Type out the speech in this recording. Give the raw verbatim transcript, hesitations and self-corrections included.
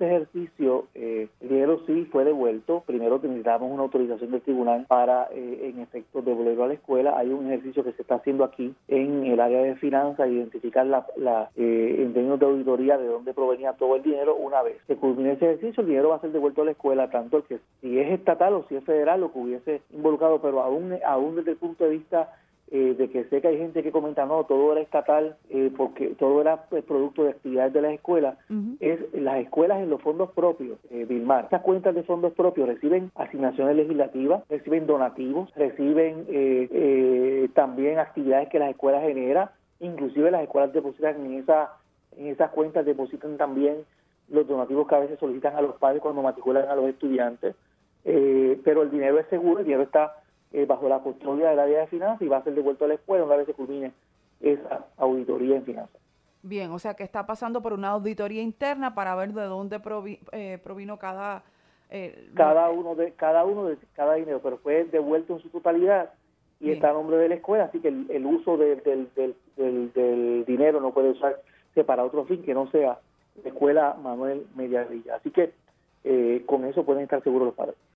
ese ejercicio, eh, el dinero sí fue devuelto. Primero necesitamos una autorización del tribunal para, eh, en efecto, devolverlo a la escuela. Hay un ejercicio que se está haciendo aquí en el área de finanzas, identificar la, la eh, en términos de auditoría de dónde provenía todo el dinero. Una vez que culmine ese ejercicio, el dinero va a ser devuelto a la escuela, tanto el que si es estatal o si es federal, lo que hubiese involucrado, pero aún, aún desde el punto de vista Eh, de que sé que hay gente que comenta, no, todo era estatal, eh, porque todo era pues, producto de actividades de las escuelas. Uh-huh. Es las escuelas en los fondos propios, eh, Vilmar. Estas cuentas de fondos propios reciben asignaciones legislativas, reciben donativos, reciben eh, eh, también actividades que las escuelas generan, inclusive las escuelas depositan en, esa, en esas cuentas, depositan también los donativos que a veces solicitan a los padres cuando matriculan a los estudiantes, eh, pero el dinero es seguro, el dinero está Eh, bajo la custodia del área de finanzas y va a ser devuelto a la escuela una vez se culmine esa auditoría en finanzas. Bien, o sea que está pasando por una auditoría interna para ver de dónde provi, eh, provino cada eh, cada uno de cada uno de cada dinero, pero fue devuelto en su totalidad y bien. Está a nombre de la escuela, así que el, el uso de, del, del, del, del dinero no puede usarse para otro fin que no sea la escuela Manuel Mediavilla. Así que eh, con eso pueden estar seguros los padres.